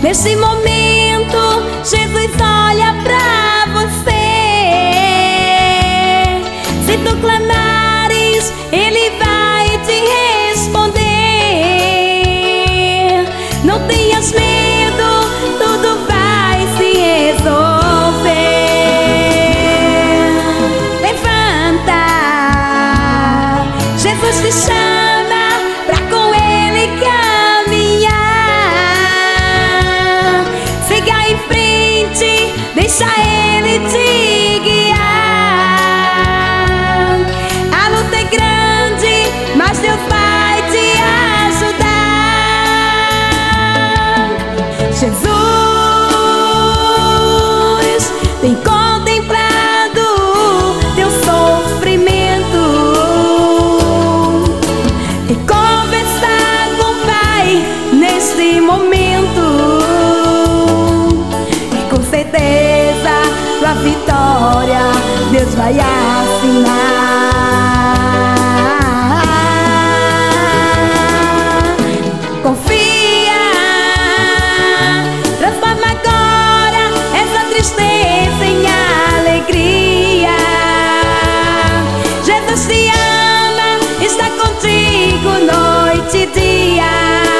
Nesse momento, Jesus olha pra você. Se tu clamares, Ele vai te responder. Não tenhas medo, tudo vai se resolver. Levanta, Jesus te chama pra com Ele caminhar. Siga em frente, deixa Ele te guiar. A luta é grande, mas Deus vai te ajudar. Jesus tem contemplado teu sofrimento e conversar com o Pai neste momento. E com certeza tua vitória Deus vai assinar. Confia, transforma agora essa tristeza em alegria. Jesus te ama, está contigo noite e dia.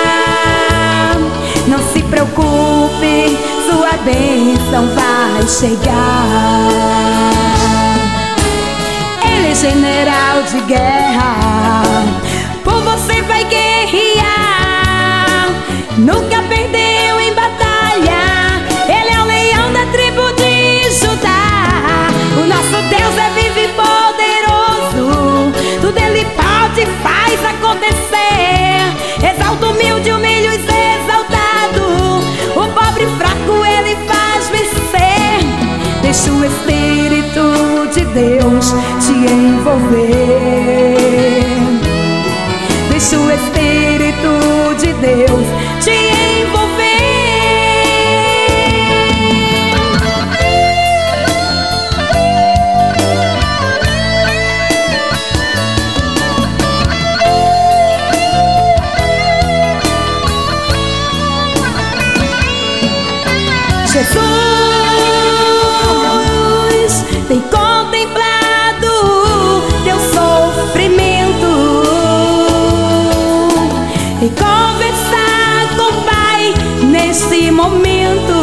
Não se preocupe, sua bênção vai chegar. Ele é general de guerra, por você vai guerrear. Nunca perdeu em batalha, Ele é o leão da tribo de Judá. O nosso Deus é vivo e poderoso, tudo Ele pode e faz acontecer. Exalta o humilde, humilha os exaltados, o pobre e fraco Ele faz vencer. Deixa o Espírito de Deus te envolver. Deixa o Espírito de Deus te envolver. Jesus tem contemplado teu sofrimento e conversar com o Pai nesse momento.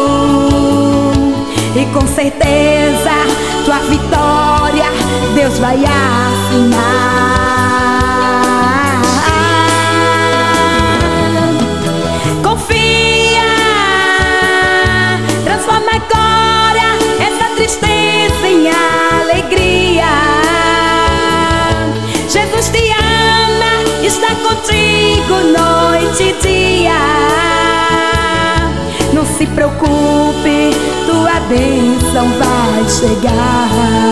E com certeza tua vitória Deus vai assinar. Confia, transforma agora essa tristeza em alegria. Jesus te ama, está contigo noite e dia. Não se preocupe, tua bênção vai chegar.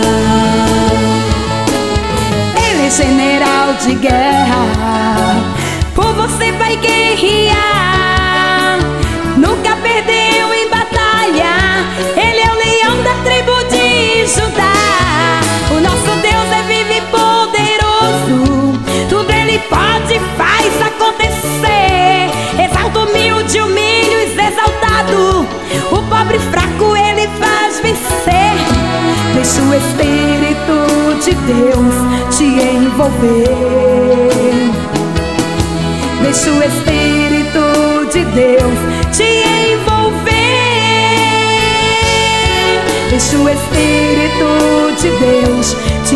Ele é general de guerra, por você vai guerrear. Nunca perdeu em batalha, Ele é o leão da tribo de Judá. O nosso Deus é vivo e poderoso, tudo Ele pode e faz acontecer. Exalta o humilde, humilha os exaltados, o pobre e fraco Ele faz vencer. Deixa o Espírito de Deus te envolver. Deixa o Espírito de Deus te envolver. Deixa o Espírito de Deus te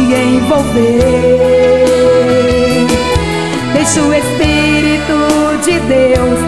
envolver. Deixa o Espírito de Deus